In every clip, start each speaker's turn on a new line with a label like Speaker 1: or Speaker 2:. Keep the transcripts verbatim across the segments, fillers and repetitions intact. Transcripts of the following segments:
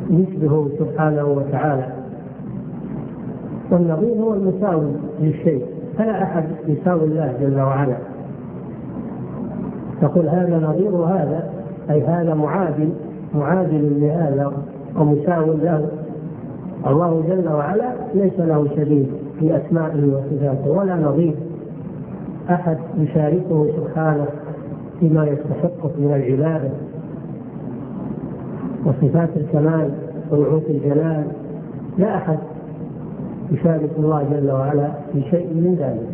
Speaker 1: يشبه سبحانه وتعالى. والنظير هو المساوي للشيء، فلا أحد يساوي الله جل وعلا. تقول هذا نظير هذا، أي هذا معادل معادل لهذا ومساو له. الله جل وعلا ليس له شبيه في أسمائه وصفاته ولا نظير أحد يشاركه سبحانه فيما يستحق من العبادة وصفات الكمال ونعوت الجلال. لا أحد يشارك الله جل وعلا في شيء من ذلك.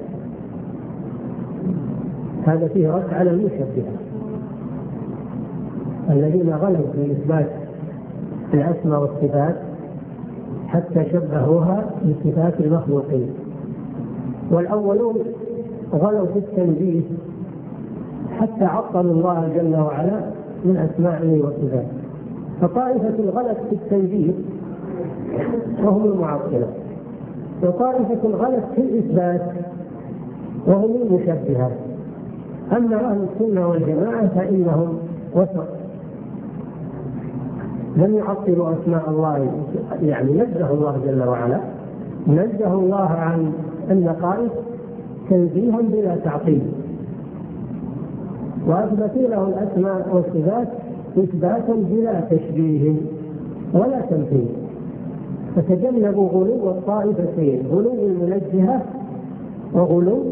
Speaker 1: هذا فيه رد على المشبهة الذين غلوا في إثبات الأسماء والصفات حتى شبهوها بصفات المخلوقين. والأولون غلوا في التنزيه حتى عطلوا الله جل وعلا من أسمائه وصفاته. فطائفة غلت في التنزيه وهم المعطلة، وطائفة غلت في الإثبات وهم المشبهة. أما أهل السنة والجماعة فإنهم وسط، لم يعطلوا أسماء الله، يعني نزه الله جل وعلا، نزه الله عن النقائص تنزيها بلا تعطيل، وأثبتوا له الأسماء والصفات إثباتا بلا تشبيه ولا تمثيل. فتجنبوا غلو الطائفتين، غلو المنزهة وغلو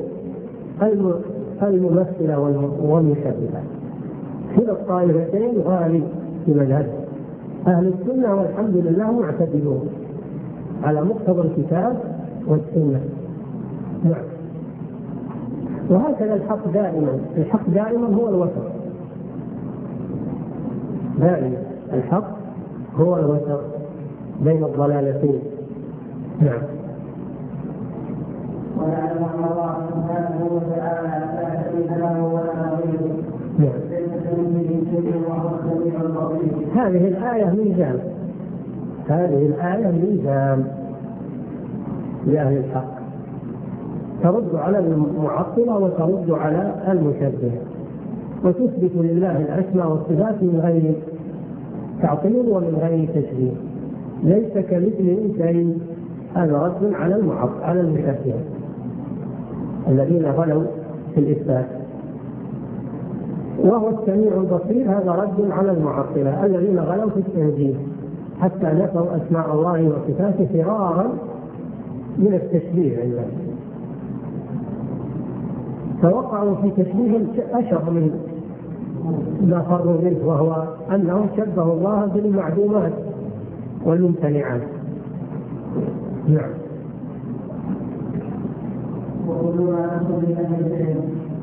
Speaker 1: الممثلة والمشبهة. كلا الطائفتين غالي في مذهب أهل السنة، والحمد لله معتدلون على مقتضى الكتاب والسنة. نعم. وهكذا الحق دائما، الحق دائما هو الوسط، دائما الحق هو الوسط بين الضلالتين. نعم.
Speaker 2: ويعلم ان الله سبحانه وتعالى لا شريك له ولا نظير.
Speaker 1: نعم.
Speaker 2: وهو السميع البصير.
Speaker 1: هذه الآية ميزان، هذه الآية ميزان لأهل الحق، ترد على المعطلة وترد على المشبهة، وتثبت لله الأسماء والصفات من غير تعطيل ومن غير تشبيه. ليس كمثله شيء، هذا رد على المعطل على المشبهة الذين غلوا في الإثبات. وهو السميع البصير، هذا رد على المعطلة الذين غلوا في التنزيه حتى نفوا أسماء الله وصفاته فرارا من التشبيه عندهم، فوقعوا في تشبيه أشر من ما فروا منه، وهو أنهم شبهوا الله بالمعدومات والممتنعات. نعم.
Speaker 2: وكل ما نقول من أهل العلم